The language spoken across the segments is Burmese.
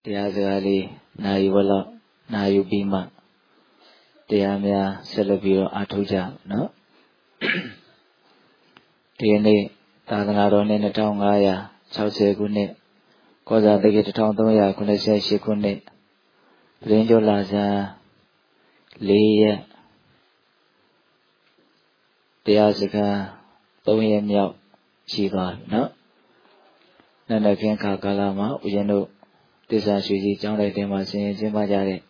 တရားစကားလေးနာယူဘလို့နာယူပြီးမှတရားများဆက်လက်ပြီးတော့အားထုတ်ကြနော်ဒီနေ့သာသနာတော်နှစ်2560ခုနှစ်ကောဇာတက္ကရာ1388ခုနှစ်ပရင်းကျော်လာဇန်4ရက်တရားစကား3ရက်မြောက်ရှိသွားပြီနော်နန္ဒခင်ခါကာလမှာဦးဇင်းတို့သစ္စာရွှေကြီးကျောင်းလိုက်တင်မှာဆင်ရင်ကျင်းပကြတဲ့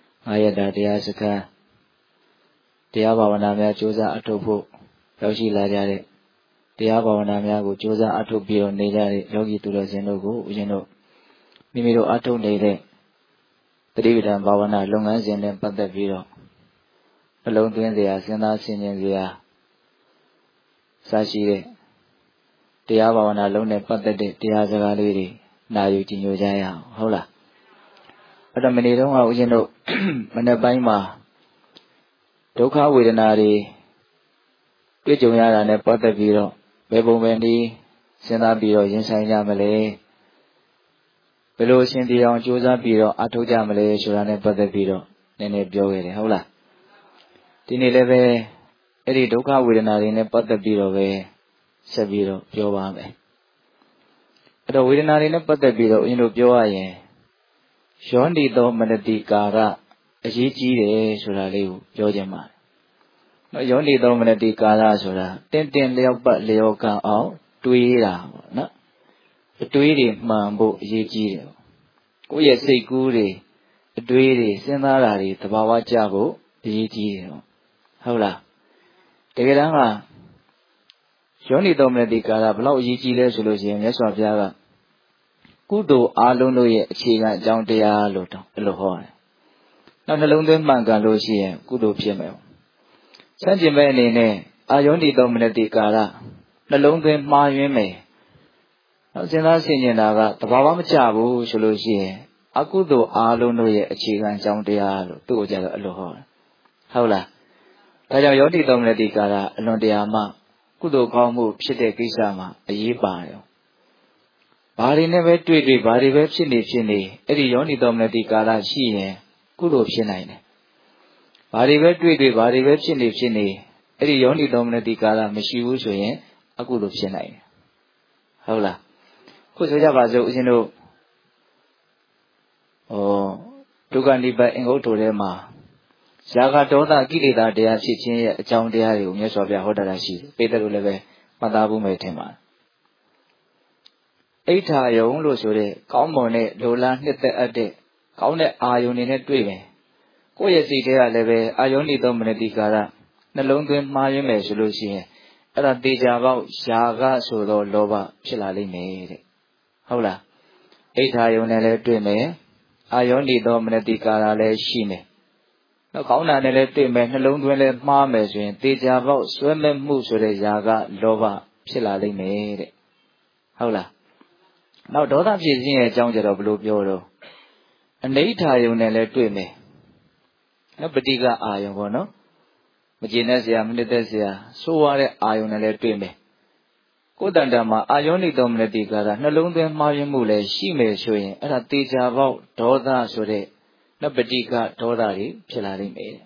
9ရက်တာတရားစကားတရားဘာဝနာများကြိုးစားအထောက်ဖို့ရောက်ရှိလာကြတဲ့တရားဘာဝနာများကိုကြိုးစားအထောက်ပြီးတော့နေကြတဲ့ယောဂီသူတော်စင်တို့ကိုဦးဇင်းတို့မိမိတို့အထောက်နေတဲ့တတိပဌာန်ဘာဝနာလုပ်ငန်းစဉ်နဲ့ပတ်သက်ပြီးတော့နှလုံးသွင်းစရာစဉ်းစားဆင်ခြင်စရာစရှိတဲ့တရားဘာဝနာလုံးနဲ့ပတ်သက်တဲ့တရားစကားလေးတွေနာယူကြည်ညိုကြရအောင်ဟုတ်လားအဲ့တော့မနေ့တုန်းကဦးဇင်းတို့မနေ့ပိုင်းမှာဒုက္ခဝေဒနာတွေတွေ့ကြုံရတာနဲ့ပတ်သက်ပြီးတော့ဘယ်ပုံပဲနည်းစဉ်းစားပြီးတော့ရင်ဆိုင်ကြမလဲဘယ်လိုအရှင်တရားအောင်ကြိုးစားပြီးတော့အထောက်ကြမလဲဆိုတာနဲ့ပတ်သက်ပြီးတော့နည်းနည်းပြောခဲ့တယ်ဟုတ်လားဒီနေ့လည်းပဲအဲ့ဒီဒုက္ခဝေဒနာတွေနဲ့ပတ်သက်ပြီးတော့ပဲဆက်ပြီးတော့ပြောပါမယ်အဲ့တော့ဝေဒနာတွေနဲ့ပတ်သက်ပြီးတော့ဦးဇင်းတို့ပြောရရင်ယောနိသောမနတိကာရအရေးကြီးတယ်ဆိုတာလေးကိုပြောခြင်းပါနော်ယောနိသောမနတိကာရဆိုတာတင်းလျောက်ပတ်လျောကအောင်တွေးတာပေါ့နော်အတွေးတွေမှန်ဖို့အရေးကြီးတယ်ကိုယ့်ရဲ့စိတ်ကူးတွေအတွေးတွေစဉ်းစားတာတွေသဘာဝကျဖို့အရေးကြီးတယ်ဟုတ်လားတကယ်တမ်းကယောနိသောမနတိကာရဘလောက်အရေးကြီးလဲဆိုလို့ရှိရင်မြတ်စွာဘုရားကကုသိုလ်အားလုံးတို့ရဲ့အခြေခံအကြောင်းတရားလို့တော့အဲ့လိုဟောတယ်နောက်နှလုံးသွင်းမှန်ကန်လို့ရှိရင်ကုသိုလ်ဖြစ်မယ်ဆန့်ကျင်ဘက်အနေနဲ့အာယောနိသောမနတိကာရနှလုံးသွင်းမှားယွင်းမယ်နောက်စဉ်းစားဆင်ခြင်တာကသဘာဝမကျဘူးဆိုလို့ရှိရင်အကုသိုလ်အားလုံးတို့ရဲ့အခြေခံအကြောင်းတရားလို့သူ့ကိုကြတော့အဲ့လိုဟောတယ်ဟုတ်လားဒါကြောင့်ယောနိသောမနတိကာရအလွန်တရာမှကုသိုလ်ကောင်းမှုဖြစ်တဲ့ကိစ္စမှာအရေးပါတယ်ဘာတွေနဲ့ပဲတွေ့ဘာတွေပဲဖြစ်နေအဲ့ဒီယောနိသောမနတိကာရရှိရင်ကုသိုလ်ဖြစ်နိုင်တယ်ဘာတွေပဲတွေ့ဘာတွေပဲဖြစ်နေအဲ့ဒီယောနိသောမနတိကာရမရှိဘူးဆိုရင်အကုသိုလ်ဖြစ်နိုင်တယ်ဟုတ်လားခုဆိုကြပါစို့ဦးဇင်းတို့ဒုက္ခနိဗ္ဗာန်အင်္ဂုတ္တထဲမှာရာဂဒေါသကိလေသာတရားဖြစ်ခြင်းရဲ့အကြောင်းတရားတွေကိုမြတ်စွာဘုရားဟောတာရှိတယ်ပေတရုလည်းပဲမှတ်သားဖို့မယ်ထင်ပါတယ်အိဋ္ဌာယုံလို့ဆိုတဲ့ကောင်းမွန်တဲ့လိုလားနှစ်သက်အပ်တဲ့ကောင်းတဲ့အာယုန်တွေနဲ့တွေ့မယ်ကိုယ့်ရဲ့စိတ်ထဲကလည်းပဲအာယောနိသောမနတိကာရနှလုံးသွင်းမှားယွင်းမယ်ဆိုလို့ရှိရင်အဲ့ဒါတေချာပေါက်ယာကဆိုတော့လောဘဖြစ်လာလိမ့်မယ်တဲ့ဟုတ်လားအိဋ္ဌာယုံနဲ့လည်းတွေ့မယ်အာယောနိသောမနတိကာရလည်းရှိမယ်နောက်ကောင်းတာနဲ့လည်းတွေ့မယ်နှလုံးသွင်းလည်းမှားမယ်ဆိုရင်တေချာပေါက်ဆွဲမဲ့မှုဆိုတဲ့ယာကလောဘဖြစ်လာလိမ့်မယ်တဲ့ဟုတ်လားနောက်ဒေါသဖြစ်ခြင်းရဲ့အကြောင်းကြတော့ဘယ်လိုပြောတော့အနိဋ္ဌာယုံနဲ့လည်းတွေ့မယ်နော်ပဋိကအာယုံပေါ့နော်မကျေနပ်စရာမနစ်သက်စရာဆိုးရတဲ့အာယုံနဲ့လည်းတွေ့မယ်ကိုယ်တန်တမှာအာယောနိသောမနတိကာရနှလုံးသွင်းမှားယွင်းမှုလည်းရှိမယ်ဆိုရင်အဲ့ဒါတေချာပေါက်ဒေါသဆိုတဲ့နော်ပဋိကဒေါသတွေဖြစ်လာလိမ့်မယ်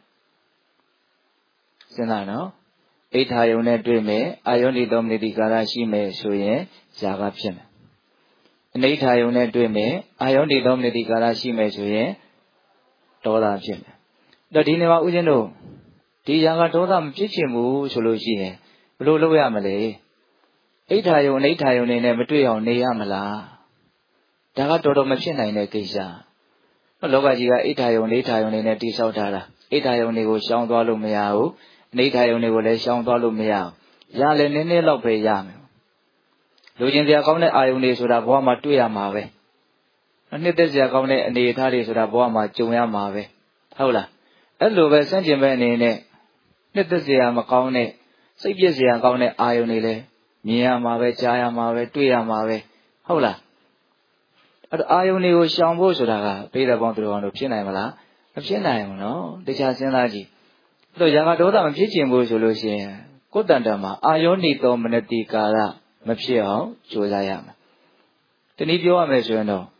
စဉ်းစားနော်အိဋ္ဌာယုံနဲ့တွေ့မယ်အာယောနိသောမနတိကာရရှိမယ်ဆိုရင်ဇာကဖြစ်မယ်အနိဋ္ဌာယုံနဲ့တွေ့မယ်အာယောနိသောမနတိကာရရှိမယ်ဆိုရင်ဒေါသဖြစ်မယ်တော့ဒီနေ့မှာဦးဇင်းတို့ဒီဇာကဒေါသမဖြစ်ချင်ဘူးဆိုလို့ရှိရင်ဘယ်လိုလုပ်ရမလဲအိဋ္ဌာယုံအနိဋ္ဌာယုံနဲ့မတွေ့အောင်နေရမလားဒါကတော်မဖြစ်နိုင်တဲ့ကိစ္စလောကကြီးကအိဋ္ဌာယုံအနိဋ္ဌာယုံနဲ့တိဆောက်ထားတာအိဋ္ဌာယုံတွေကိုရှောင်သွားလို့မရဘူးအနိဋ္ဌာယုံတွေကိုလည်းရှောင်သွားလို့မရဘူးရလည်းနည်းနည်းလောက်ပဲရမယ်လူချင်းစရာကောင်းတဲ့အာယုန်တွေဆိုတာဘဝမှာတွေ့ရမှာပဲနှစ်သက်စရာကောင်းတဲ့အနေအထားတွေဆိုတာဘဝမှာကြုံရမှာပဲဟုတ်လားအဲ့လိုပဲစန့်ကျင်ဘက်အနေနဲ့နှစ်သက်စရာမကောင်းတဲ့စိတ်ပြည့်စရာကောင်းတဲ့အာယုန်တွေလည်းမြင်ရမှာပဲကြားရမှာပဲတွေ့ရမှာပဲဟုတ်လားအဲ့တော့အာယုန်တွေကိုရှောင်ဖို့ဆိုတာကပိဋကပေါင်းသူတော်တို့ဖြစ်နိုင်မလားမဖြစ်နိုင်ဘူးနော်တခြားစဉ်းစားကြည့်အဲ့တော့ရာဂဒေါသမဖြစ်ချင်ဘူးဆိုလို့ရှိရင်ကိုယ်တန်တမှာအာယောနိသောမနတိကာရမဖြစ်အောင်ကြိုးစားရမယ်တနည်းပြောရမယ်ဆိုရင်တော့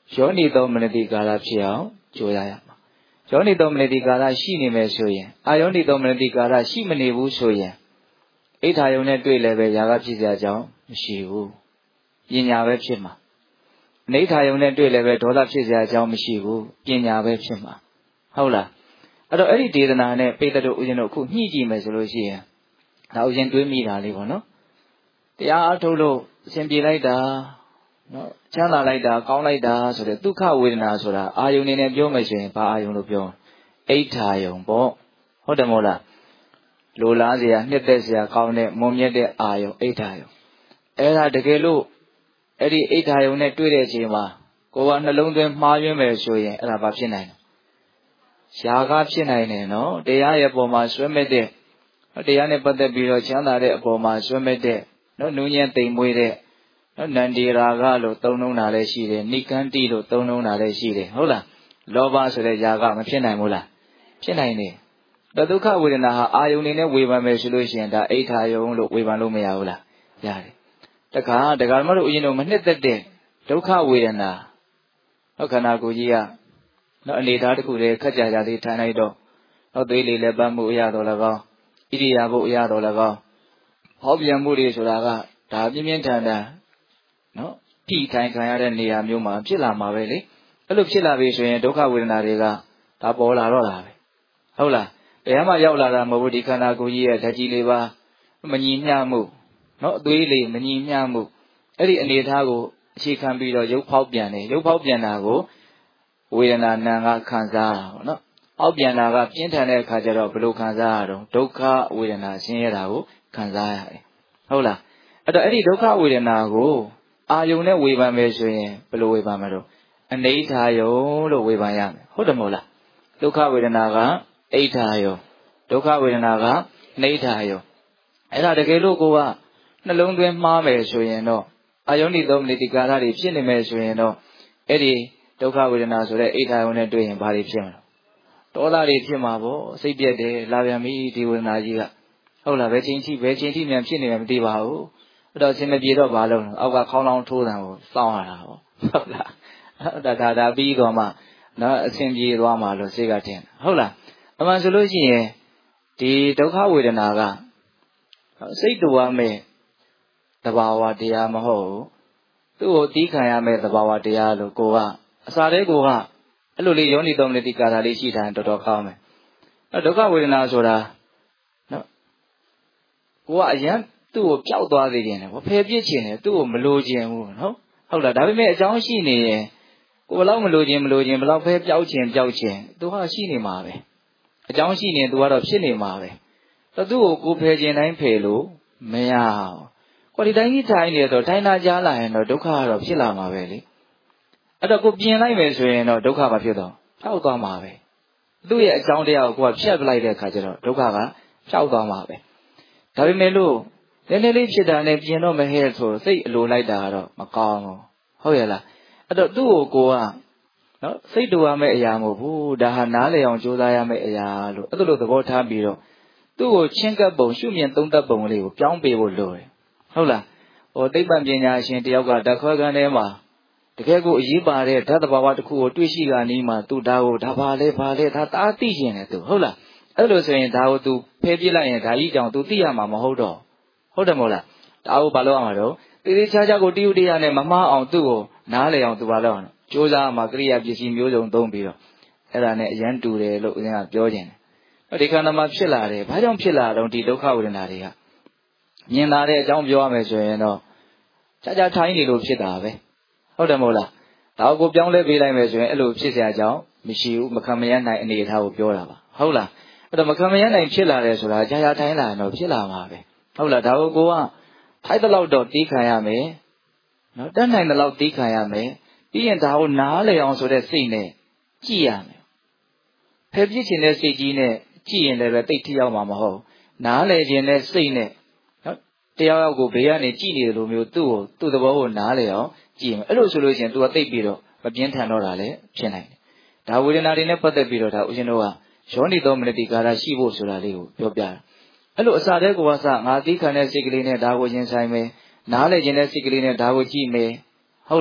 ယောနိသောမနတိကာလဖြစ်အောင်ကြိုးရရမှာယောနိသောမနတိကာလရှိနေမယ်ဆိုရင်အာယောနိသောမနတိကာလရှိမနေဘူးဆိုရင်အိဋ္ဌာယုံနဲ့တွေ့လည်းပဲຢာကဖြစ်စရာအကြောင်းမရှိဘူးပညာပဲဖြစ်မှာအနိဋ္ဌာယုံနဲ့တွေ့လည်းပဲဒေါသဖြစ်စရာအကြောင်းမရှိဘူးပညာပဲဖြစ်မှာဟုတ်လားအဲ့တော့အဲ့ဒီဒေသနာနဲ့ပိဋကတို့ဦးဇင်းတို့အခုညှိကြည့်မယ်ဆိုလို့ရှိရင်ဒါဦးဇင်းတွေးမိတာလေးပေါ့နော်တရားအထုတ်လို့အစဉ်ပြေလိုက်တာနော်ချမ်းသာလိုက်တာကောင်းလိုက်တာဆိုတဲ့ဒုက္ခဝေဒနာဆိုတာအာယုန်နေနဲ့ပြောမယ်ဆိုရင်ဘာအာယုန်လို့ပြောအိဋ္ဌာယုံပေါ့ဟုတ်တယ်မို့လားလိုလားစရာနှစ်သက်စရာကောင်းတဲ့မွန်မြတ်တဲ့အာယုံအိဋ္ဌာယုံအဲ့ဒါတကယ်လို့အဲ့ဒီအိဋ္ဌာယုံနဲ့တွေ့တဲ့အချိန်မှာကိုယ်ကနှလုံးသွင်းမှားယွင်းမယ်ဆိုရင်အဲ့ဒါဘာဖြစ်နိုင်လဲရှားကားဖြစ်နိုင်တယ်နော်တရားရဲ့ပုံမှာဆွဲမဲ့တဲ့တရားနဲ့ပတ်သက်ပြီးတော့ချမ်းသာတဲ့အပေါ်မှာဆွဲမဲ့တဲ့နော်နူးညံ့သိမ်မွေးတဲ့နော်နန္ဒီရာဂလို့သုံးနှုံးတာလည်းရှိတယ်နိကန္တိလို့သုံးနှုံးတာလည်းရှိတယ်ဟုတ်လားလောဘဆိုတဲ့ຢာကမဖြစ်နိုင်ဘူးလားဖြစ်နိုင်တယ်ဒုက္ခဝေဒနာဟာအာယုန်နေနဲ့ဝေဖန်မယ်ဆိုလို့ရှိရင်ဒါအိဋ္ဌာယုံလို့ဝေဖန်လို့မရဘူးလားရတယ်တခါဒကာမတို့ဦးဇင်းတို့မနှစ်သက်တဲ့ဒုက္ခဝေဒနာဟုတ်ခန္ဓာကိုယ်ကြီးကနော်အနေထားတစ်ခုတည်းခက်ကြကြသေးထိုင်လိုက်တော့နော်သွေးလေးလည်းပတ်မှုအရတော်လည်းကောင်းဣရိယာပုအရတော်လည်းကောင်းဟောပြန်မှုတွေဆိုတာကဒါပြင်းပြင်းထန်ထန်နော်ထိထိုင်ခံရတဲ့နေရာမျိုးမှာဖြစ်လာမှာပဲလေအဲ့လိုဖြစ်လာပြီဆိုရင်ဒုက္ခဝေဒနာတွေကဒါပေါ်လာတော့တာပဲဟုတ်လားတရားမှရောက်လာတာမဟုတ်ဘူးဒီခန္ဓာကိုယ်ကြီးရဲ့ဓာတ်ကြီးလေးပါမညီမျှမှုနော်အသွေးလေးမညီမျှမှုအဲ့ဒီအနေထားကိုအခြေခံပြီးတော့ရုပ်ဖောက်ပြန်တယ်ရုပ်ဖောက်ပြန်တာကိုဝေဒနာနာကခံစားရတာပေါ့နော်အောက်ပြန်တာကပြင်းထန်တဲ့အခါကျတော့ဘယ်လိုခံစားရတော့ဒုက္ခဝေဒနာဆင်းရဲတာကိုခံစားရတယ်ဟုတ်လားအဲ့တော့အဲ့ဒီဒုက္ခဝေဒနာကိုအာယုန်နဲ့ဝေဖန်မယ်ဆိုရင်ဘယ်လိုဝေဖန်မလို့အနိဋ္ဌာယုံလို့ဝေဖန်ရမယ်ဟုတ်တယ်မဟုတ်လားဒုက္ခဝေဒနာကအိဋ္ဌာယုံဒုက္ခဝေဒနာကနိဋ္ဌာယုံအဲ့ဒါတကယ်လို့ကိုကနှလုံးသွင်းမှားမယ်ဆိုရင်တော့အာယုန်ဒီသုံးနိတိကာရတွေဖြစ်နေမယ်ဆိုရင်တော့အဲ့ဒီဒုက္ခဝေဒနာဆိုတဲ့အိဋ္ဌာယုံနဲ့တွေ့ရင်ဘာတွေဖြစ်မလဲဒေါသတွေဖြစ်မှာပေါ့စိတ်ပြက်တယ်လာပြန်ပြီဒီဝေဒနာကြီးကဟုတ်လားဘယ်ချိန်ထိမြန်ဖြစ်နေမှမသိပါဘူးအဲ့တော့အစဉ်မပြေတော့ဘာလို့လဲအောက်ကခေါင်းလောင်းထိုးတယ်ကိုစောင်းရတာပေါ့ဟုတ်လားဒါပြီးတော့မှနော်အစဉ်ပြေသွားမှာလို့စိတ်ကထင်ဟုတ်လားအမှန်ဆိုလို့ရှိရင်ဒီဒုက္ခဝေဒနာကစိတ်တူရမယ်သဘာဝတရားမဟုတ်ဘူးသူ့ကိုတီးခံရမယ်သဘာဝတရားလို့ကိုကအစာလေးကိုကအဲ့လိုလေးယောနိသောမနတိကာထာလေးရှိထားရင်တော်တော်ကောင်းမယ်အဲ့ဒုက္ခဝေဒနာဆိုတာနော်ကိုကအရင်သူ့ကိုပျောက်သွားသေးတယ်နော်ဖယ်ပြစ်ချင်တယ်သူ့ကိုမလိုချင်ဘူးနော်ဟုတ်လားဒါပေမဲ့အကြောင်းရှိနေရင်ကိုဘယ်လောက်မလိုချင်ဘယ်လောက်ဖယ်ပျောက်ချင်သူကရှိနေမှာပဲအကြောင်းရှိနေသူကတော့ဖြစ်နေမှာပဲသူ့ကိုဖယ်ခြင်းတိုင်းဖယ်လို့မရဘူးကိုဒီတိုင်းကြီးထိုင်နေတော့ထိုင်တာကြားလာရင်တော့ဒုက္ခကတော့ဖြစ်လာမှာပဲလေအဲ့တော့ကိုပြင်လိုက်မယ်ဆိုရင်တော့ဒုက္ခမဖြစ်တော့ဖျောက်သွားမှာပဲသူ့ရဲ့အကြောင်းတရားကိုကိုကဖြတ်ပလိုက်တဲ့အခါကျတော့ဒုက္ခကဖျောက်သွားမှာပဲဒါပေမဲ့လို့နည်းနည်းလေးဖြစ်တာနဲ့ပြင်တော့မဟဲ့ဆိုစိတ်အလိုလိုက်တာကတော့မကောင်းဘူးဟုတ်ရဲ့လားအဲ့တော့သူ့ကိုကနော်စိတ်တူရမယ့်အရာမဟုတ်ဘူးဒါဟာနားလည်အောင်ကြိုးစားရမယ့်အရာလို့အဲ့လိုသဘောထားပြီးတော့သူ့ကိုချင်းကပ်ပုံရှုမြင်သုံးသပ်ပုံလေးကိုပြောင်းပေးဖို့လိုတယ်ဟုတ်လားဟိုသိပ္ပံပညာရှင်တယောက်ကဓာတ်ခွဲခန်းထဲမှာတကယ်ကိုအရေးပါတဲ့ဓာတ်သဘာဝတစ်ခုကိုတွေ့ရှိတာနီးမှာသူဒါပါလေဒါတားသိကျင်တယ်သူဟုတ်လားအဲ့လိုဆိုရင်ဒါကိုသူဖယ်ပြစ်လိုက်ရင်ဒါကြီးကြောင့်သူသိရမှာမဟုတ်တော့ဟုတ်တယ်မဟုတ်လားဒါကိုဘာလို့အောင်မှာတော့တေးသေးချာချာကိုတရုတ်တရားနဲ့မမှားအောင်သူ့ကိုနားလေအောင်သူဘာလို့အောင်ကြိုးစားမှာကရိယာပစ္စည်းမျိုးစုံသုံးပြီးတော့အဲ့ဒါနဲ့အရန်တူတယ်လို့ဦးဇင်းကပြောခြင်းတယ်ဒီခန္ဓာမှာဖြစ်လာတယ်ဘာကြောင့်ဖြစ်လာတော့ဒီဒုက္ခဝေဒနာတွေကမြင်လာတဲ့အကြောင်းပြောရမယ်ဆိုရင်တော့ချာချာထိုင်းနေလို့ဖြစ်တာပဲဟုတ်တယ်မဟုတ်လားဒါကိုပြောင်းလဲပေးလိုက်မယ်ဆိုရင်အဲ့လိုဖြစ်เสียအကြောင်းမရှိဘူးမခံမရနိုင်အနေအထားကိုပြောတာပါဟုတ်လားအဲ့တော့မခံမရနိုင်ဖြစ်လာတယ်ဆိုတာကြာကြာထိုင်းလာရင်တော့ဖြစ်လာမှာပဲဟုတ်လားဒါကိုကထိုက်တဲ့လောက်တော့တီးခံရမယ်နော်တတ်နိုင်တဲ့လောက်တီးခံရမယ်ပြီးရင်ဒါကိုနားလေအောင်ဆိုတဲ့စိတ်နဲ့ကြည့်ရမယ်ဖယ်ပြစ်ခြင်းတဲ့စိတ်ကြီးနဲ့ကြည့်ရင်လည်းပဲတိတ်ထရောက်မှာမဟုတ်နားလေခြင်းတဲ့စိတ်နဲ့နော်တရားရောက်ကိုဘေးကနေကြည့်နေတယ်လို့မျိုးသူ့ကိုသူ့သဘောကိုနားလေအောင်ကြည့်မယ်အဲ့လိုဆိုလို့ရှိရင် तू ကတိတ်ပြီးတော့မပြင်းထန်တော့တာလည်းဖြစ်နိုင်တယ်ဒါဝေဒနာတွေနဲ့ပတ်သက်ပြီးတော့ဒါဦးဇင်းတို့ကယောနိသောမနတိကာရရှိဖို့ဆိုတာလေးကိုပြောပြတာအဲ့လိုအစာတဲ့ကိုကစငါသိခံတဲ့စိတ်ကလေးနဲ့ဒါကိုရင်ဆိုင်မယ်နားလေခြင်းတဲ့စိတ်ကလေးနဲ့ဒါကိုကြည့်မယ်ဟုတ်လား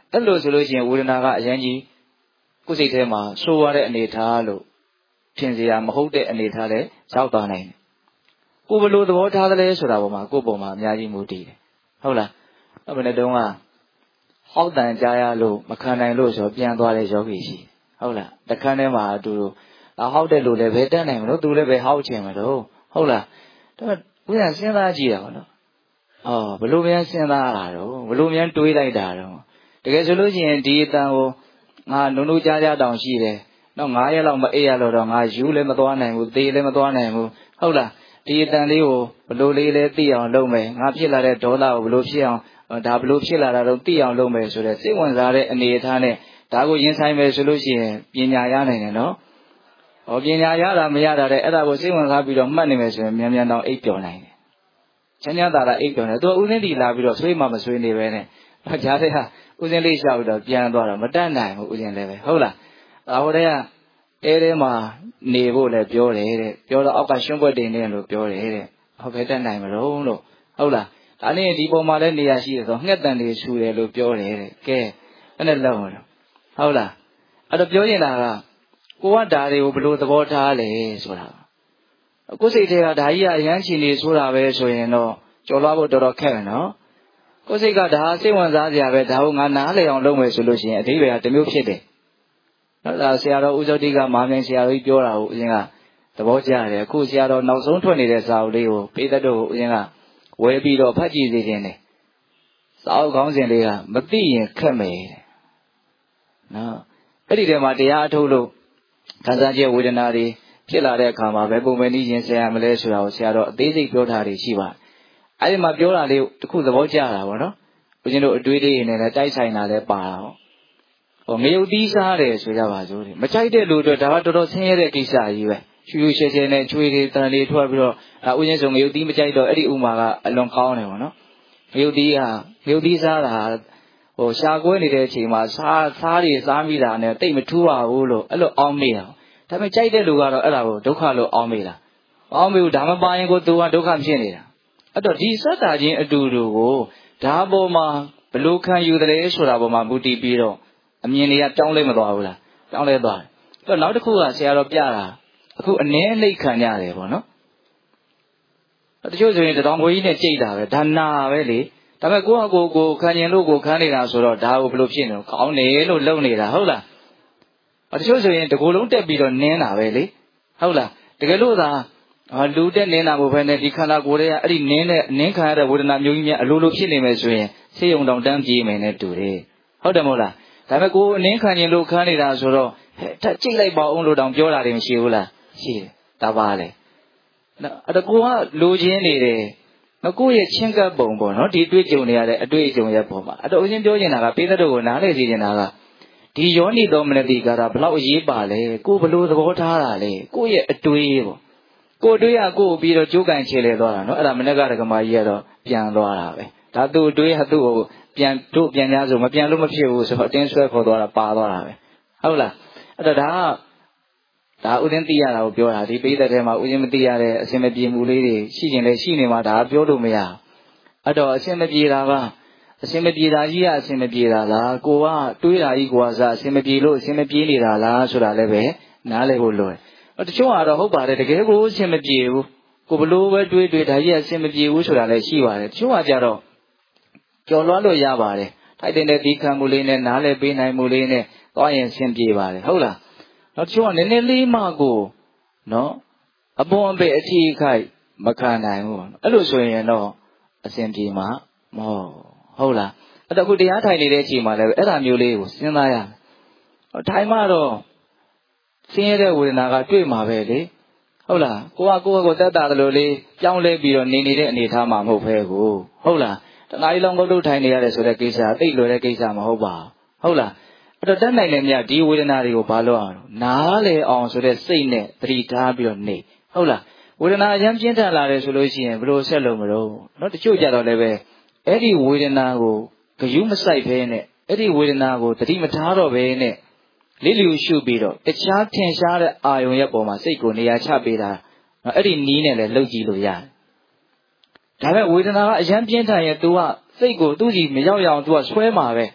အဲ့လိုဆိုလို့ရှိရင်ဝေဒနာကအရင်ကြီးကိုယ်စိတ်ထဲမှာဆိုးရတဲ့အနေထားလို့ထင်စရာမဟုတ်တဲ့အနေထားလဲရောက်သွားနိုင်တယ်ကိုယ်ဘလို့သဘောထားသလဲဆိုတာပေါ်မှာကိုယ်ပေါ်မှာအများကြီးမူတည်တယ်ဟုတ်လားအဲ့ဘယ်နဲ့တုန်းကဟောက်တန်ကြားရလို့မခံနိုင်လို့ဆိုပြန်သွားတဲ့ယောဂီရှိဟုတ်လားတခန်းထဲမှာအတူတူဟောက်တဲ့လူလည်းပဲတက်နိုင်မလို့သူလည်းပဲဟောက်ချင်မလို့ဟုတ်လားဒါပေမဲ့ဘုရားစဉ်းစားကြည့်တာပေါ့နော်ဘလို့များစဉ်းစားတာတော့ဘလို့များတွေးလိုက်တာတော့တကယ်ဆိုလို့ရှိရင်ဒီအတန်ကိုငါနုံနုကြားကြတောင်ရှိတယ်တော့9ရက်လောက်မအိပ်ရလို့တော့ငါယူလည်းမသွားနိုင်ဘူးသေလည်းမသွားနိုင်ဘူးဟုတ်လားဒီအတန်လေးကိုဘလို့လေးလဲသိအောင်လုပ်မယ်ငါဖြစ်လာတဲ့ဒေါသကိုဘလို့ဖြစ်အောင်ဒါဘလို့ဖြစ်လာတာတော့သိအောင်လုပ်မယ်ဆိုတဲ့စိတ်ဝင်စားတဲ့အနေအထားနဲ့ဒါကိုရင်ဆိုင်မယ်ဆိုလို့ရှိရင်ပညာရနိုင်တယ်နော်ပညာရတာမရတာတဲ့အဲ့ဒါကိုစိတ်ဝင်စားပြီးတော့မှတ်နေမယ်ဆိုရင်မြန်မြန်တော့အိပ်ပျော်နိုင်တယ်ချမ်းချမ်းသာသာအိပ်ပျော်တယ်သူကဥစဉ်တီလာပြီးတော့ဆွေးမှမဆွေးနေပဲနဲ့ဂျားတဲ့ဟာဥစဉ်လေးလျှောက်ပြီးတော့ပြန်သွားတော့မတတ်နိုင်ဘူးဥစဉ်လည်းပဲဟုတ်လားဟိုတည်းကတဲထဲမှာနေဖို့လည်းပြောတယ်တဲ့ပြောတော့အောက်ကရှွန့်ပွက်တင်နေလို့ပြောတယ်တဲ့ဟုတ်ပဲတတ်နိုင်မလို့ဟုတ်လားဒါနဲ့ဒီပုံမှာလည်းနေရာရှိတယ်ဆိုငှက်တန်တွေဆူတယ်လို့ပြောတယ်တဲ့ကဲအဲ့နဲ့လောက်တော့ဟုတ်လားအဲ့တော့ပြောရင်လာကကိုကဒါတွေကိုဘယ်လိုသဘောထားလဲဆိုတာကိုယ်စိတ်ထဲကဒါကြီးကအရန်ချီနေဆိုတာပဲဆိုရင်တော့ကြော်လွှားဖို့တော်တော်ခက်တယ်နော်ကိုယ်စိတ်ကဒါစိတ်ဝင်စားစရာပဲဒါကိုငါနားလည်အောင်လုပ်မယ်ဆိုလို့ရှိရင်အဓိပ္ပာယ်ကတစ်မျိုးဖြစ်တယ်နော်ဒါဆရာတော်ဦးဇောတိကမာမြိုင်ဆရာတော်ကြီးပြောတာကိုဦးဇင်းကသဘောကျတယ်အခုဆရာတော်နောက်ဆုံးထွက်နေတဲ့စာအုပ်လေးကိုပိသက်တို့ဦးဇင်းကဝယ်ပြီးတော့ဖတ်ကြည့်စေခြင်းတယ်စာအုပ်ခေါင်းစဉ်လေးကမသိရင်ခက်မယ်တဲ့နော်အဲ့ဒီထဲမှာတရားအထုတ်လို့ခံစားချက်ဝေဒနာတွေဖြစ်လာတဲ့အခါမှာပဲပုံပဲနည်းရင်ဆရာမလဲဆိုတာကိုဆရာတော်အသေးစိတ်ပြောထားတွေရှိပါတယ်အဲ့ဒီမှာပြောတာလေးတစ်ခုသဘောကျတာပေါ့နော်ဦးဇင်းတို့အတွေးလေးတွေနဲ့လည်းတိုက်ဆိုင်တာလည်းပါတာငရုတ်သီးစားတယ်ဆိုကြပါစို့မကြိုက်တဲ့လူတွေဒါကတော်တော်ဆင်းရဲတဲ့ကိစ္စကြီးပဲရှူရှူရှဲရှဲနဲ့ချွေတွေတန်တွေထွက်ပြီးတော့ဦးဇင်းဆိုငရုတ်သီးမကြိုက်တော့အဲ့ဒီဥမာကအလွန်ကောင်းတယ်ပေါ့နော်ငရုတ်သီးစားတာရှာကွဲနေတဲ့အချိန်မှာစားတွေစားမိတာနဲ့တိတ်မထူးပါဘူးလို့အဲ့လိုအောင်းမိတာဒါပေမဲ့ကြိုက်တဲ့လူကတော့အဲ့ဒါကိုဒုက္ခလို့အောင်းမိတာအောင်းမိဘူးဒါမပါရင်ကိုသူကဒုက္ခဖြစ်နေတာအဲ့တော့ဒီစက်တာချင်းအတူတူကိုဒါပေါ်မှာဘလို့ခံယူတယ်ဆိုတာပေါ်မှာမူတည်ပြီးတော့အမြင်တွေကပြောင်းလဲမသွားဘူးလားပြောင်းလဲသွားတယ်အဲ့တော့နောက်တစ်ခုကဆရာတော်ပြတာအခုအနည်းအနှိတ်ခံရတယ်ပေါ့နော်တချို့ဆိုရင်တောင်ကိုကြီးနဲ့ကြိတ်တာပဲဒါနာပဲလေဒါပေမဲ့ကိုခံရင်လို့ကိုခံနေတာဆိုတော့ဒါကိုဘလို့ဖြစ်နေလို့ကောင်းတယ်လို့လုံနေတာဟုတ်လားတချို့ဆိုရင်တကူလုံးတက်ပြီးတော့နင်းတာပဲလေဟုတ်လားတကယ်လို့သာလူတက်နင်းတာမဟုတ်ဘဲနဲ့ဒီခန္ဓာကိုယ်ရဲ့အဲ့ဒီနင်းခံရတဲ့ဝေဒနာမျိုးကြီးများအလိုလိုဖြစ်နေမယ်ဆိုရင်ဆေးရုံတောင်တန်းပြေးမယ်နဲ့တူတယ်ဟုတ်တယ်မဟုတ်လားဒါပေမဲ့ကိုအနင်းခံရင်လို့ခံနေတာဆိုတော့ထပ်ကြိတ်လိုက်ပါအောင်လို့တောင်ပြောတာတွေမရှိဘူးလားရှိတယ်ဒါပါလေနော်အဲ့တော့ကိုကလိုချင်နေတယ်နော်ကိုရဲ့ချင်းကပ်ပုံပေါ့နော်ဒီတွေ့ကြုံနေရတဲ့အတွေ့အကြုံရဲ့ပုံမှာအဲ့တော့ဦးရှင်ပြောနေတာကပိဿတို့ကိုနားလည်စေချင်တာကဒီယောနိသောမနတိကာရဘလောက်အရေးပါလဲကိုဘလို့သဘောထားတာလဲကိုရဲ့အတွေးပေါ့ကိုအတွေးကကိုပြီးတော့ကြိုးကန်ချေလေသွားတာနော်အဲ့ဒါမနေ့ကဒကမာကြီးကတော့ပြန်သွားတာပဲဒါသူ့အတွေးကသူ့ကိုပြန်ကြဆိုမပြန်လို့မဖြစ်ဘူးဆိုတော့အတင်းဆွဲခေါ်သွားတာပါသွားတာပဲဟုတ်လားအဲ့တော့ဒါဥစဉ်သိရတာကိုပြောတာဒီပိဿထဲမှာဥစဉ်မသိရတဲ့အစင်မပြေမှုလေးတွေရှိရင်လည်းရှိနေမှာဒါပြောလို့မရအဲ့တော့အစင်မပြေတာကအစင်မပြေတာကြီးကအစင်မပြေတာလားကိုကတွေးတာကြီးကိုကစားအစင်မပြေလို့အစင်မပြေနေတာလားဆိုတာလည်းပဲနားလည်ဖို့လိုတယ်တချို့ကတော့ဟုတ်ပါတယ်တကယ်ကိုအစင်မပြေဘူးကိုဘလို့ပဲတွေးဒါကြီးအစင်မပြေဘူးဆိုတာလည်းရှိပါတယ်တချို့ကကြတော့ကြော်လွှားလို့ရပါတယ်ထိုက်တဲ့ဒီခံမှုလေးနဲ့နားလည်ပေးနိုင်မှုလေးနဲ့သွားရင်အဆင်ပြေပါတယ်ဟုတ်လားနောက်တချို့ကနည်းနည်းလေးမှကိုနော်အပေါ်အပေအထီးခိုက်မခံနိုင်ဘူးအဲ့လိုဆိုရင်တော့အဆင်ပြေမှာမဟုတ်လားအဲ့တော့ခုတရားထိုင်နေတဲ့အချိန်မှာလည်းအဲ့ဒါမျိုးလေးကိုစဉ်းစားရမယ်ထိုင်မှတော့ဆင်းရဲတဲ့ဝေဒနာကတွေ့မှာပဲလေဟုတ်လားကိုတက်တာတယ်လို့လေးပြောင်းလဲပြီးတော့နေတဲ့အနေအထားမှာမဟုတ်ဘဲကိုဟုတ်လားတနားရီလုံးငုတ်လို့ထိုင်နေရတယ်ဆိုတဲ့ကိစ္စသိလွယ်တဲ့ကိစ္စမဟုတ်ပါဘူးဟုတ်လားအဲ့တော့တက်နိုင်တယ်မြတ်ဒီဝေဒနာတွေကိုဘာလို့အောင်နားလေအောင်ဆိုတဲ့စိတ်နဲ့သတိထားပြီးတော့နေဟုတ်လားဝေဒနာအရင်ပြင်းထန်လာတယ်ဆိုလို့ရှိရင်ဘယ်လိုဆက်လို့မလို့နော်တချို့ကြတော့လည်းပဲအဲ့ဒီဝေဒနာကိုဂယုမစိုက်ဘဲနဲ့အဲ့ဒီဝေဒနာကိုသတိမထားတော့ဘဲနဲ့လေးလျူရှုပြီးတော့တခြားထင်ရှားတဲ့အာယုံရဲ့ပုံမှာစိတ်ကိုနေရာချပေးတာနော်အဲ့ဒီနီးနဲ့လည်းလှုပ်ကြည့်လို့ရတယ်ဒါပေမဲ့ဝေဒနာကအရင်ပြင်းထန်ရင် तू ကစိတ်ကိုသူ့ကြီးမရောက်ရအောင် तू ကဆွဲမှာပဲ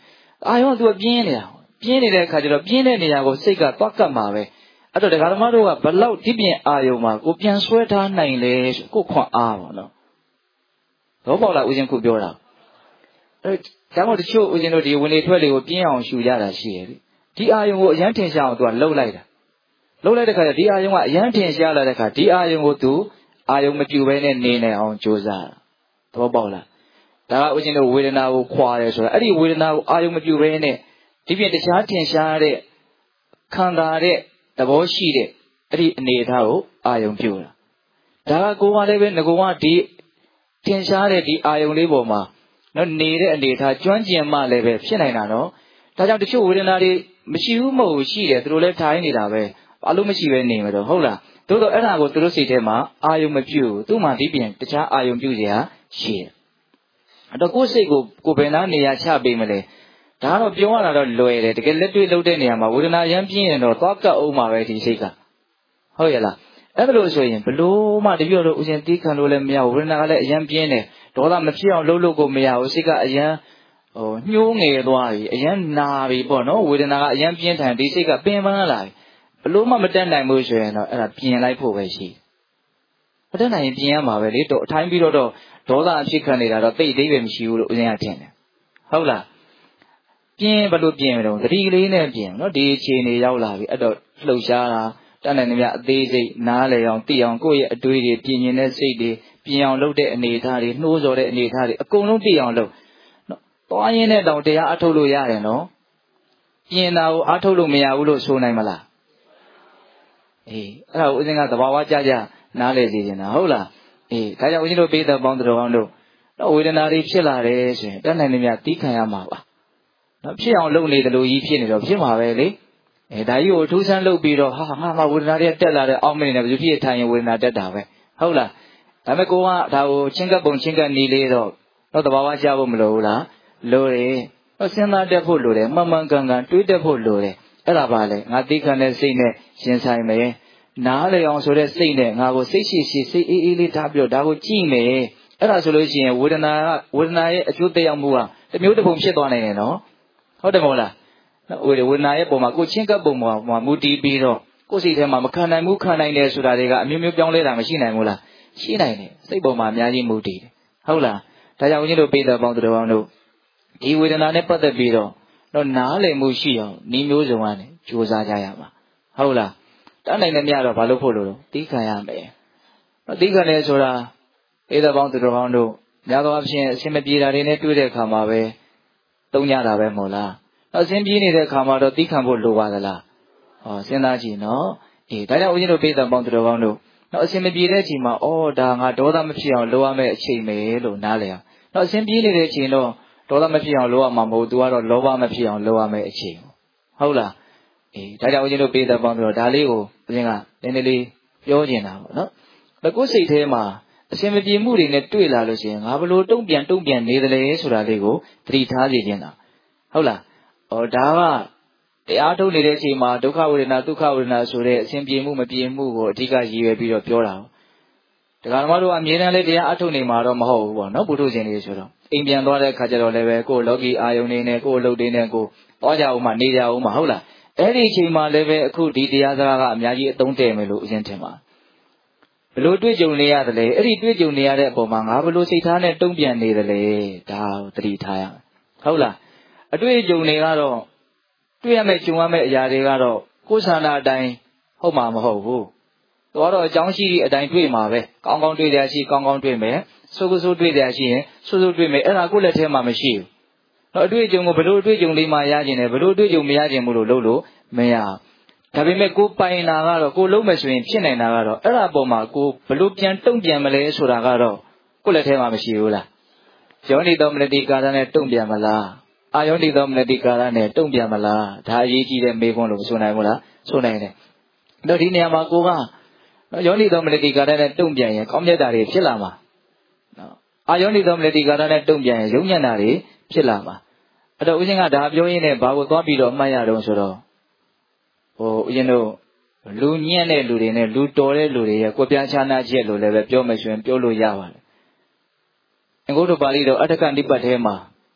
အာယုံကသူကပြင်းနေတဲ့အခါကျတော့ပြင်းတဲ့နေရာကိုစိတ်ကသွားကပ်မှာပဲအဲ့တော့ဒကာဓမ္မတို့ကဘလောက်ဒီပြင်အာယုံမှာကိုပြန်ဆွဲထားနိုင်လဲကိုခွန်အားပါနော်တော့ပေါ့လားဦးဇင်းခုပြောတာအဲ့ဒါမှမဟုတ်တချို့ဦးဇင်းတို့ဒီဝင်လေထွက်လေကိုပြင်းအောင်ရှူရတာရှိရဲ့ဒီအာယုံကိုအရန်ထင်ရှားအောင်သူကလှုပ်လိုက်တဲ့ခါကျဒီအာယုံကအရန်ထင်ရှားလာတဲ့ခါဒီအာယုံကိုသူအာယုံမပြူဘဲနဲ့နေနိုင်အောင်ကြိုးစားတာတော့ပေါ့လားဒါကဦးဇင်းတို့ဝေဒနာကိုခွာတယ်ဆိုတာအဲ့ဒီဝေဒနာကိုအာယုံမပြူဘဲနဲ့ဒီပြင်တခြားထင်ရှားတဲ့ခံစားတဲ့သဘောရှိတဲ့အဲ့ဒီအနေအထားကိုအာယုံပြူတာဒါကကိုယ်ကလည်းပဲငကောကဒီထင်ရှားတဲ့ဒီအာယုံလေးပေါ်မှာနော်နေတဲ့အနေအထားကျွမ်းကျင်မှလည်းပဲဖြစ်နိုင်တာနော်ဒါကြောင့်တချို့ဝေဒနာတွေမရှိဘူးမဟုတ်ရှိတယ်သူတို့လည်းထိုင်နေတာပဲဘာလို့မရှိပဲနေမှာတော့ဟုတ်လားသို့တော့အဲ့ဒါကိုသူတို့စိတ်ထဲမှာအာယုံမပြူသူ့မှာဒီပြင်တခြားအာယုံပြူစရာရှိတယ်အဲ့တော့ကိုယ်စိတ်ကိုဘယ်နာနေရာချပေးမလဲဒါကတော့ပြောရတာတော့လွယ်တယ်တကယ်လက်တွေ့လုပ်တဲ့နေရာမှာဝေဒနာရမ်းပြင်းရင်တော့သွားကပ်အောင်မှာပဲဒီစိတ်ကဟုတ်ရဲ့လားအဲ့ဒါလို့ဆိုရင်ဘလို့မှတပြည့်တော့ဦးဇင်းတီးခံလို့လည်းမရဘူးဝေဒနာကလည်းအရမ်းပြင်းတယ်ဒေါသမဖြစ်အောင်လှုပ်လို့ကိုမရဘူးစိတ်ကအရမ်းညှိုးငယ်သွားပြီအရမ်းနာပြီပေါ့နော်ဝေဒနာကအရမ်းပြင်းထန်ဒီစိတ်ကပင်ပန်းလာပြီဘလို့မှမတက်နိုင်ဘူးဆိုရင်တော့အဲ့ဒါပြင်လိုက်ဖို့ပဲရှိမတက်နိုင်ရင်ပြင်ရမှာပဲလေတော့အထိုင်းပြီးတော့ဒေါသအဖြစ်ခံနေတာတော့တိတ်သေးပဲမရှိဘူးလို့ဦးဇင်းကထင်တယ်ဟုတ်လားပြင်းဘလို့ပြင်းမလို့သတိကလေးနဲ့ပြင်းနော်ဒီအခြေအနေရောက်လာပြီအဲ့တော့လှုပ်ရှားတာတတ်နိုင်နေမြအသေးစိတ်နားလေအောင်သိအောင်ကိုယ့်ရဲ့အတွေးတွေပြင်းရင်တဲ့စိတ်တွေပြင်အောင်လုပ်တဲ့အနေအထားတွေနှိုးဆော်တဲ့အနေအထားတွေအကုန်လုံးသိအောင်လုပ်နော်သွားရင်းနဲ့တောင်တရားအထုတ်လို့ရတယ်နော်ပြင်တာကိုအထုတ်လို့မရဘူးလို့ဆိုနိုင်မလားအေးအဲ့ဒါကိုဦးဇင်းကသဘာဝကြကြနားလေစီနေတာဟုတ်လားအေးဒါကြောင့်ဦးဇင်းတို့ပိဋကပေါင်းတော်ကောင်းတို့တော့ဝေဒနာတွေဖြစ်လာတယ်ဆိုရင်တတ်နိုင်နေမြတီးခံရမှာပါနော်ဖြစ်အောင်လုပ်နေတယ်လို့ကြီးဖြစ်နေတော့ဖြစ်မှာပဲလေဒါကြီးကိုအထူးဆန်းလုပ်ပြီးတော့ဟာငါဝေဒနာတွေတက်လာတဲ့အောက်မင်းနေဘယ်သူဖြစ်ထိုင်ရင်ဝေဒနာတက်တာပဲဟုတ်လားဒါပေမဲ့ကိုကဒါကိုချင်းကပ်ပုံချင်းကပ်နေလေတော့သဘာဝကျဖို့မလိုဘူးလားလိုတယ်စဉ်းစားတတ်ဖို့လိုတယ်မှန်မှန်ကန်ကန်တွေးတတ်ဖို့လိုတယ်အဲ့ဒါပါလေငါသိခံတဲ့စိတ်နဲ့ရှင်ဆိုင်မယ်နားလေအောင်ဆိုတဲ့စိတ်နဲ့ငါကိုစိတ်ရှိစိတ်အေးလေးထားပြီးတော့ဒါကိုကြည့်မယ်အဲ့ဒါဆိုလို့ရှိရင်ဝေဒနာရဲ့အကျိုးသက်ရောက်မှုကတစ်မျိုးတစ်ပုံဖြစ်သွားနိုင်တယ်နော်ဟုတ်တယ်မဟုတ်လားဝေဒနာရဲ့ပုံမှာကိုချင်းကပ်ပုံမှာမူတည်ပြီးတော့ကိုယ်စိတ်ထဲမှာမခံနိုင်ဘူးခံနိုင်တယ်ဆိုတာတွေကအမျိုးမျိုးပြောင်းလဲတာမရှိနိုင်ဘူးလားရှိနိုင်တယ်စိတ်ပုံမှာအများကြီးမူတည်တယ်ဟုတ်လားဒါကြောင့်ဦးဇင်းတို့ပိဋကပေါင်းတော်တို့ဒီဝေဒနာနဲ့ပတ်သက်ပြီးတော့နားလည်မှုရှိအောင်ဤမျိုးစုံကနေကြိုးစားကြရမှာဟုတ်လားတတ်နိုင်တယ်များတော့ဘာလို့ဖို့လို့တီးခံရမယ်တီးခံတယ်ဆိုတာပိဋကပေါင်းတော်တို့များသောအားဖြင့်အရှင်မပြေတာတွေနဲ့တွေ့တဲ့အခါမှာပဲသုံးကြတာပဲမဟုတ်လားအရှင်ပြေနေတဲ့အခါမှာတော့တီးခံဖို့လိုပါသလားစဉ်းစားကြည့်နော်အေးဒါကြောင့်ဦးဇင်းတို့ပိဋကပေါင်းတော်တို့အရှင်မပြေတဲ့အချိန်မှာဒါငါဒေါသမဖြစ်အောင်လုပ်ရမယ့်အချိန်ပဲလို့နားလည်အောင်အရှင်ပြေနေတဲ့အချိန်တော့ဒေါသမဖြစ်အောင်လုပ်ရမှာမဟုတ်သူကတော့လောဘမဖြစ်အောင်လုပ်ရမယ့်အချိန်ဟုတ်လားအေးဒါကြောင့်ဦးဇင်းတို့ပိဋကပေါင်းတော်ဒါလေးကိုဦးဇင်းကနည်းနည်းလေးပြောချင်တာပေါ့နော်ကိုယ်စိတ်ထဲမှာအရှင်မပြေမှုတွေနဲ့တွေ့လာလို့ရှိရင်ငါဘလို့တုံ့ပြန်နေသလဲဆိုတာလေးကိုသတိထားစီခြင်းတာဟုတ်လားဒါကတရားထုတ်နေတဲ့အချိန်မှာဒုက္ခဝေဒနာဒုက္ခဝေဒနာဆိုတဲ့အရှင်ပြေမှုမပြေမှုကိုအဓိကရည်ရွယ်ပြီးတော့ပြောတာဒကာဓမ္မတို့အမြဲတမ်းလေးတရားအထုတ်နေမှာတော့မဟုတ်ဘူးပေါ့နော်ပုထုဇဉ်တွေဆိုတော့အိမ်ပြန်သွားတဲ့အခါကျတော့လည်းပဲကိုယ်လောကီအာယုန်နေနဲ့ကိုယ်အလုပ်တွေနဲ့ကိုသွားကြအောင်မှနေကြအောင်မှဟုတ်လားအဲ့ဒီအချိန်မှာလည်းပဲအခုဒီတရားစကားကအများကြီးအသုံးတည့်မယ်လို့အရင်ထင်ပါဘလို့တွေ့ကြုံနေရတယ်လေအဲ့ဒီတွေ့ကြုံနေရတဲ့အပေါ်မှာငါဘလို့စိတ်ထားနဲ့တုံ့ပြန်နေတယ်လေဒါကိုသတိထားရဟုတ်လားအတွေ့အကြုံတွေကတော့တွေ့ရမယ့်ကြုံရမယ့်အရာတွေကတော့ကိုယ်ဆန္ဒအတိုင်းဟုတ်မှာမဟုတ်ဘူးတော့အကြောင်းရှိသည့်အတိုင်းတွေ့မှာပဲကောင်းကောင်းတွေ့တယ်ရှိကောင်းကောင်းတွေ့မယ်ဆိုးဆိုးတွေ့တယ်ရှိရင်ဆိုးဆိုးတွေ့မယ်အဲ့ဒါကိုယ့်လက်ထဲမှာမရှိဘူးတော့အတွေ့အကြုံကိုဘလို့အတွေ့အကြုံလေးမှရခြင်းနဲ့ဘလို့အတွေ့အကြုံမရခြင်းဘူးလို့လုပ်လို့မရဒါပေမဲ့ကိုပိုင်တာကတော့ကိုလုံးမယ်ဆိုရင်ဖြစ်နိုင်တာကတော့အဲ့ဒါပေါ်မှာကိုဘလို့ပြန်တုံ့ပြန်မလဲဆိုတာကတော့ကိုယ့်လက်ထဲမှာမရှိဘူးလားယောနိသောမနတိကာရနဲ့တုံ့ပြန်မလားအာယောနိသောမနတိကာရနဲ့တုံ့ပြန်မလားဒါအရေးကြီးတဲ့မေးခွန်းလို့ဆိုနိုင်ဘူးလားဆိုနိုင်တယ်တော့ဒီနေရာမှာကိုကယောနိသောမနတိကာရနဲ့တုံ့ပြန်ရင်ကောင်းမြတ်တာတွေဖြစ်လာမှာနော်အာယောနိသောမနတိကာရနဲ့တုံ့ပြန်ရင်ယုံညံ့တာတွေဖြစ်လာမှာအဲ့တော့ဦးဇင်းကဒါပြောရင်းနဲ့ဘာကိုသွားပြီးတော့အမှတ်ရတော့ဆိုတော့ဦးဇင်းတို့လူညံ့တဲ့လူတွေနဲ့လူတော်တဲ့လူတွေရဲ့ကိုယ်ပြားခြားနာချက်လို့လည်းပဲပြောမယ်ဆိုရင်ပြောလို့ရပါတယ်အင်္ဂုတ္တပါဠိတော်အဋ္ဌကနိပတ်ထဲမှာ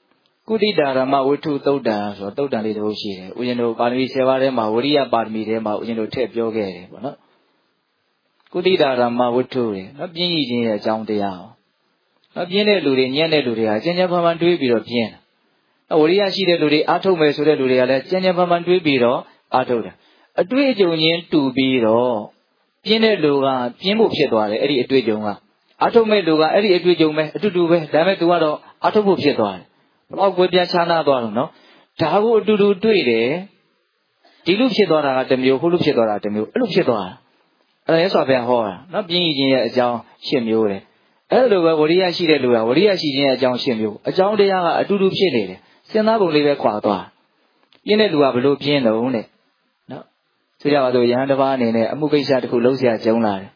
Kudita Rama Wutu Toda, so Toda Little She, Ujino Parmi Sevarema, Uria Parmi Rema, Ujino Tep Yoga, Kudita Rama Wutu, not being eating a John de Yao. Not being a Ludi, Yene Ludia, Jenjapaman to be European. Uria she the Ludi, Atome, so the Ludia, Jenjapaman to be Atoda. A Dway Union to be raw. Piene Luga, Piemo Pietware, Eddie Edwidunga. Atome Luga, Eddie Edwidume, to do with Dametuado, Atomo Pietware. Log with Yachana Bono. Tahu do it. Dilu Piedora at the Mu, who looked at the Mu, look Piedora. Yes, of a horror, not being a John Shimure. Elder, what he has she did, what he has she a John Shimu, a John de Yanga, a Dudu Chile. Senabo live a quatua. Yene do a blue piano only. Siyado Yandavan in a movie set who loses at Jonah.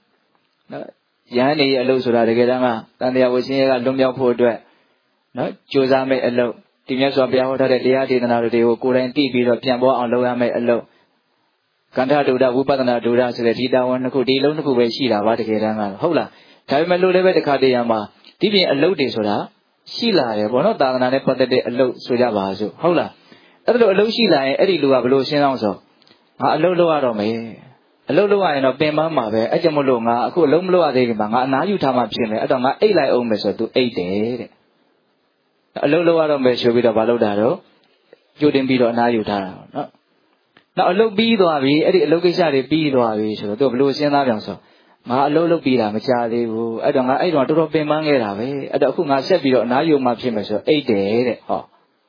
Yani a loser together, and there was near a Lumia poor dread. No, Josa made a low. Timas of Yahota, the Diati, and other day who couldn't be the Piambo on Loa made a low. Canta do that, Wupatana do that, so that he down could deal on who was Sheila, Vaticana. Hola, time a load of the Kadiama. Tibi a low disorder. Sheila, one of the Nana put a low Sujavazo. Hola. A low Sheila, Eddie Lua below Shin also. A low out of me. A low line of Bemama, a Jamolonga, who Lomloa de Banga, now you tama Pim, I don't know 8 like Omeso to 8 days. A low out of Mesho with a Balodaro, Judin Bido Nayuta. Now a low bead or we, a location bead or we, so to blue Sienna. Ma low bida, Machadi, I don't want to drop a manga, I don't know, I said, now you map him as 8 days. Now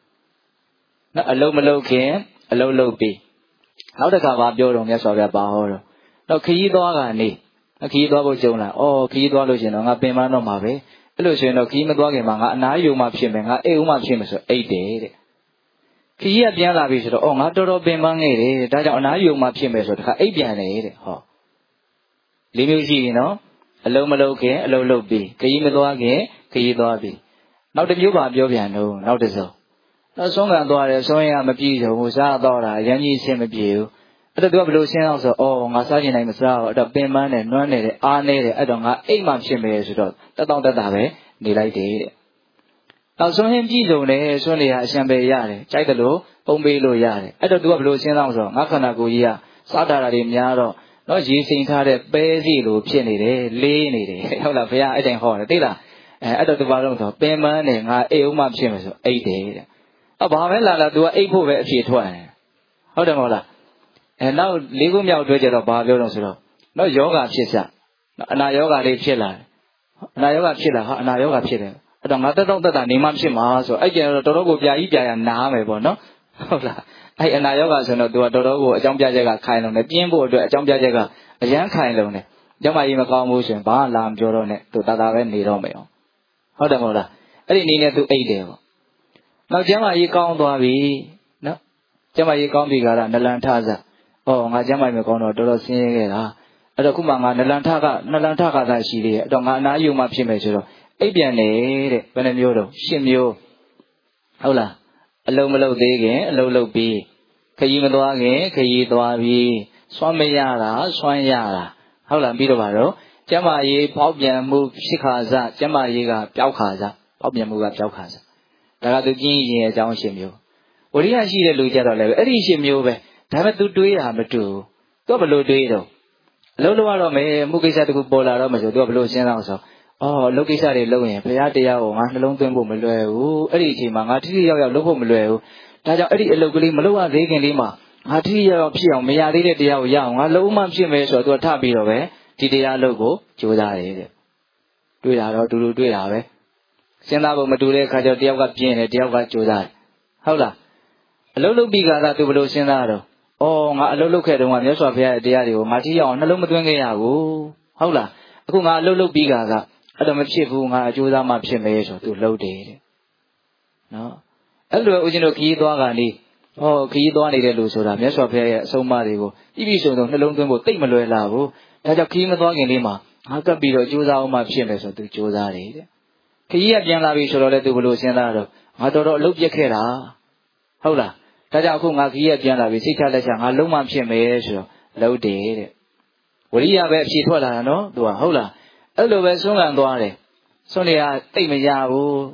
a low malo can, a low be. How the Kava Biodom, yes, of your power. No key dog, a key dog Jonah, oh, key dog, a payment no mave. Illusion of Kim dog, now you map him, and I map him as 8 days. Key at Yana Vision, oh, not to drop a manga, that now you map him as 8 days. Limusi, no? A low maloke, a low be. Kayimadoage, Kayidobi. Now the Yuba Bioviano, now the so. No song and daughter, showing I'm a piece who saw daughter, Yanni Sim a view. At the double scene also, oh, Massaji name is out, the Beman and None, Arne, I don't have 8 months in the that don't that way, delighted. Now so him Gizo, Sonny Assemble Yare, Chaitalo, Pombelo Yare. At the double scene also, Nakana Goya, Satara Yaro. No, you think how the busy loop, Chenny, Lady, Hola, I think horror, Dilla. I don't know about Beman and I 8 months, 8 days. About Vella do 8 over 20. How the Mola? And now, Ligum Yao Dredger of Barbio. No yoga chissa. Na yoga de chilla. Na yoga chilla, na yoga chilla. I don't matter that Nimam Shima, so I get a Torogo Yaija and Name, no? Hola. I and I yoga so no do a Torogo, a Jamjaga kind of a Pimbo, a Jamjaga, a young kind of it. Jama Imaka motion, Ban Lam Jorone, to Tadaven Romeo. How the Mola? I didn't need to 8 days. Now Jama you count to be no Jama you count Bigara, Nalantaza. Oh, my Jama Macono, Doro Singera. At the Kumanga, Nalantaka, that she don't know you much measure. Abian, Benamuro, Shimio. Hola. A low mellow dig, a low be. Kayimadoage, Kayidoavi, Swamayara, Swanyara. Hola, Bidovaro. Jama ye, Pobian move Shikaza, Jama Yiga, Piaukaza, Pobian move up Piaukaza. The King is John Shimio. What do you see the Lucia level? Eddie Shimio, Tama to do it, I'm a two. Double do it. Lolo me, Mukisa to Bola Romazo, double Lucian also. Oh, Lokisa de Logan, Piatia, and long term Mulu, Eddie Mangati, local Mulu. That Eddie locally Malua, Regan Lima. Atia of Pion, may I read it young, a low mum shimmers or to a tabi away, Tidia logo, Judah. Do it out to do it away. Senabo Madure Kaja Diaga Pien, Diaga Judah. Hola. A little bigger that to below Senado. Oh, a little look at the one, yes, of Diario, Matia, and a little Madunga. Hola. A little bigger that. I don't chief who are Judah Mapshimazo to load it. No. Elder Ujino Ki Dogani. Oh, Ki Doni de Lusura, yes, of so Mario. If you so no longer will take Malay Lavo, that a king of dog in Lima. How could be the Judah Mapshimazo to Judah? Kia Janavi should let the Lucianado. I don't look Yakera. Hola. Tadakunga Kia Janavi, Sikalajan, Alumam Shimazo, low did. Will you have a sheet? No, do a hola. Hello, Sungan Dore. Sonia, take me Yahu.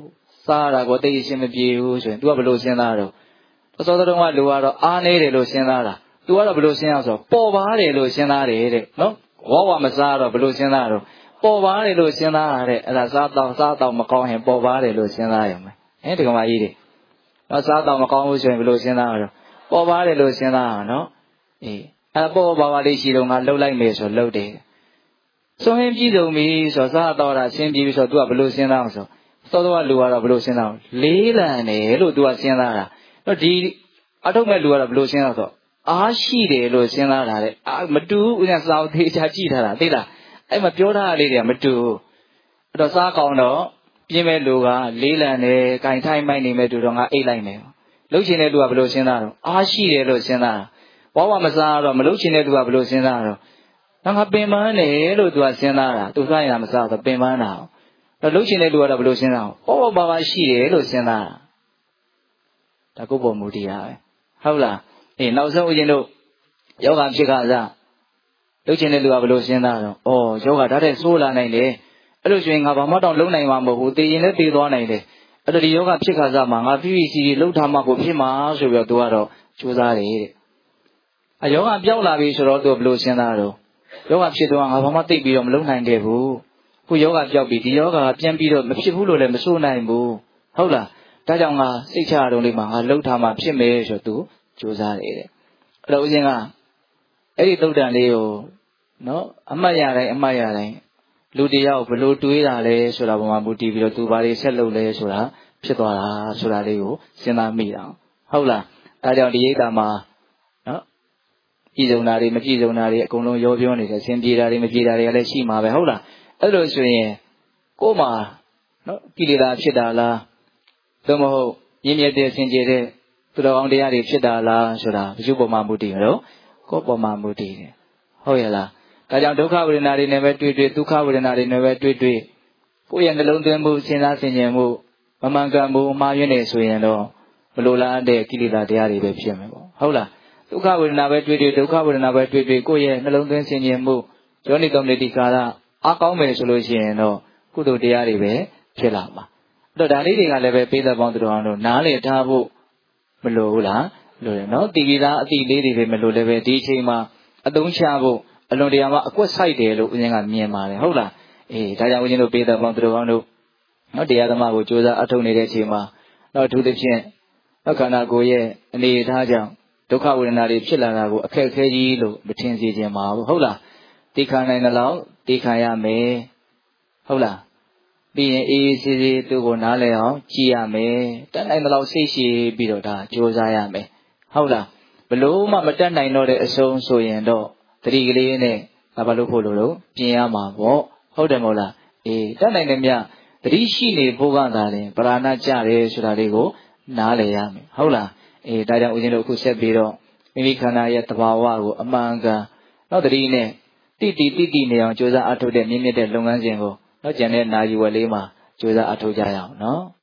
စားတာကိုသိအရှင်းမပြေဘူးဆိုရင် तू ကဘယ်လိုစဉ်းစားတော့စောစောတုန်းကလူကတော့အားနေတယ်လို့စဉ်းစားတာ तू ကတော့ဘယ်လိုစဉ်းစားဆိုပေါ်ပါတယ်လို့စဉ်းစားတယ်တဲ့နော်ဝါဝမစားတော့ဘယ်လိုစဉ်းစားတော့ပေါ်ပါတယ်လို့စဉ်းစားတာတဲ့အဲ့ဒါစားတော့မကောင်းရင်ပေါ်ပါတယ်လို့စဉ်းစားရမယ်ဒီကောင်မကြီးတွေနော်စားတော့မကောင်းဘူးဆိုရင်ဘယ်လိုစဉ်းစားတော့ပေါ်ပါတယ်လို့စဉ်းစားအောင်နော်အဲ့ပေါ်ပါပါလေးရှိတော့ငါလှုပ်လိုက်မယ်ဆိုလှုပ်တယ်စွန့်ဟင်းပြည်စုံပြီဆိုစားတော့တာရှင်းပြီးဆို तू ကဘယ်လိုစဉ်းစားအောင်ဆိုစောစောကလူကတော့ဘယ်လိုစဉ်းစားအောင်လေးလံတယ်လို့ तू ကစဉ်းစားတာတော့ဒီအထုတ်မဲ့လူကတော့ဘယ်လိုစဉ်းစားဆိုအားရှိတယ်လို့စဉ်းစားတာတဲ့မတူဘူးဦးဇင်းစာအုပ်သေးချာကြည့်ထားတာသိလားအဲ့မှာပြောထားတာလေးတွေကမတူဘူးအဲ့တော့စားကောင်းတော့ပြင်းမဲ့လူကလေးလံတယ်၊ကင်ထိုင်မိုက်နေမဲ့တူတော့ငါအိတ်လိုက်မယ်လှုပ်ချင်တဲ့လူကဘယ်လိုစဉ်းစားတော့အားရှိတယ်လို့စဉ်းစားတာဘဝမစားတော့မလှုပ်ချင်တဲ့လူကဘယ်လိုစဉ်းစားတော့ငါပင်ပန်းတယ်လို့ तू ကစဉ်းစားတာ तू စားရင်မစားတော့ပင်ပန်းတာတော့လှုပ်ချင်တဲ့လူကတော့ဘယ်လိုစဉ်းစားအောင်ပါပါရှိတယ်လို့စဉ်းစားတာဒါကိုယ်ပေါ်မူတည်ရပဲဟုတ်လားနောက်ဆုံးဦးဇင်းတို့ယောဂဖြစ်ခါစားလှုပ်ချင်တဲ့လူကဘယ်လိုစဉ်းစားတော့ယောဂဒါတဲ့ဆိုးလာနိုင်တယ်အဲ့လိုဆိုရင်ငါဘာမှတော့လုံးနိုင်မှာမဟုတ်ဘူးသိရင်လည်းသိသွားနိုင်တယ်အဲ့တော့ဒီယောဂဖြစ်ခါစားမှာငါဖြည်းဖြည်းစီလှုပ်ထားမှကိုဖြစ်မှာဆိုပြီးတော့ तू ကတော့ကြိုးစားတယ်တဲ့ယောဂပြောက်လာပြီဆိုတော့ तू ဘယ်လိုစဉ်းစားတော့ယောဂဖြစ်တော့ငါဘာမှသိပြီးတော့မလုံးနိုင်ခဲ့ဘူးခုယောဂပြောက်ပြီဒီယောဂကပြန်ပြီးတော့မဖြစ်ဘူးလို့လည်းမဆိုးနိုင်ဘူးဟုတ်လားဒါကြောင့်ငါစိတ်ချရုံလေးမှာငါလှုပ်ထားမှဖြစ်မယ်ဆို तू ကြိုးစားတယ်တဲ့အဲ့တော့ဦးဇင်းကအဲ့ဒီသုတ်တန်လေးကိုနော်အမှတ်ရတိုင်းလူတယောက်ဘလို့တွေးတာလဲဆိုတာပုံမှာမူတည်ပြီးတော့ तू ဘာတွေဆက်လုပ်လဲဆိုတာဖြစ်သွားတာဆိုတာလေးကိုစဉ်းစားမိတာဟုတ်လားဒါကြောင့်ဒီရိတ်တာမှာနော်ပြည်စုံတာတွေမပြည်စုံတာတွေအကုန်လုံးရောပြောနေတယ်ဆင်ပြေတာတွေမပြေတာတွေကလည်းရှိမှာပဲဟုတ်လားအဲ့လိုဆိုရင်ကိုယ်မှာနော်ကိလေသာဖြစ်တာလားသို့မဟုတ်ရင်းမြစ်တဲ့ဆင်ကျေတဲ့သူတော်ကောင်းတရားတွေဖြစ်တာလားဆိုတာဘုရားပေါ်မှာမူတည်တော့ကိုယ်ပေါ်မှာမူတည်တယ်ဟုတ်ရဲ့လားဒါကြောင့်ဒုက္ခဝေဒနာတွေနဲ့ပဲတွေ့ဒုက္ခဝေဒနာတွေနဲ့ပဲတွေ့ကိုယ့်ရဲ့နှလုံးသွင်းမှုစဉ်းစားဆင်ခြင်မှုမမှန်ကန်မှုအမှားယွင်းနေဆိုရင်တော့မလိုလားတဲ့ကိလေသာတရားတွေပဲဖြစ်မယ်ပေါ့ဟုတ်လားဒုက္ခဝေဒနာပဲတွေ့ဒုက္ခဝေဒနာပဲတွေ့ကိုယ့်ရဲ့နှလုံးသွင်းဆင်ခြင်မှုယောနိတော်နေတိကာရအားကောင်းမယ်ဆိုလို့ရှိရင်တော့ကုသိုလ်တရားတွေပဲဖြစ်လာမှာအဲ့တော့ဒါလေးတွေကလည်းပဲပေးသက်ပေါင်းသူတော်အောင်တို့နားလည်ထားဖို့မလိုဘူးလားလိုတယ်နော်တိကိသားအတိလေးတွေမလိုလည်းပဲဒီအချိန်မှာအသုံးချဖို့အလွန်တရာမှအကွက်ဆိုင်တယ်လို့ဦးဇင်းကမြင်ပါတယ်ဟုတ်လားဒါကြောင့်ဦးဇင်းတို့ပေးသက်ပေါင်းသူတော်အောင်တို့နော်တရားဓမ္မကိုကြိုးစားအထောက်နေတဲ့အချိန်မှာတော့အထူးသဖြင့်ခန္ဓာကိုယ်ရဲ့အနေအထားကြောင့်ဒုက္ခဝေဒနာတွေဖြစ်လာတာကိုအခက်အခဲကြီးလို့မထင်စေချင်ပါဘူးဟုတ်လားသိခံနိုင်တဲ့လောက်သိခံရမယ်ဟုတ်လားပြီးရင်အေးဆေးဆေးသူ့ကိုနားလည်အောင်ကြည့်ရမယ်တတ်နိုင်တဲ့လောက်စိတ်ရှိပြီးတော့ဒါကြိုးစားရမယ်ဟုတ်လားဘလို့မှမတတ်နိုင်တော့တဲ့အဆုံးဆိုရင်တော့တတိကလေးနဲ့ဘာလို့ဖို့လို့ပြင်ရမှာပေါ့ဟုတ်တယ်မဟုတ်လားတတ်နိုင်တယ်မြတတိရှိနေဖို့ကသာလဲပရာဏကြတယ်ဆိုတာလေးကိုနားလည်ရမယ်ဟုတ်လားဒါကြောင့်ဦးဇင်းတို့အခုဆက်ပြီးတော့မိမိခန္ဓာရဲ့သဘာဝကိုအမှန်ကန်တော့တတိနဲ့တိနေအောင်ကြိုးစားအထောက်တဲ့မြင့်မြတ်တဲ့လုပ်ငန်းစဉ်ကိုတော့ကျန်တဲ့နာယီဝက်လေးမှာကြိုးစားအထောက်ကြရအောင်နော်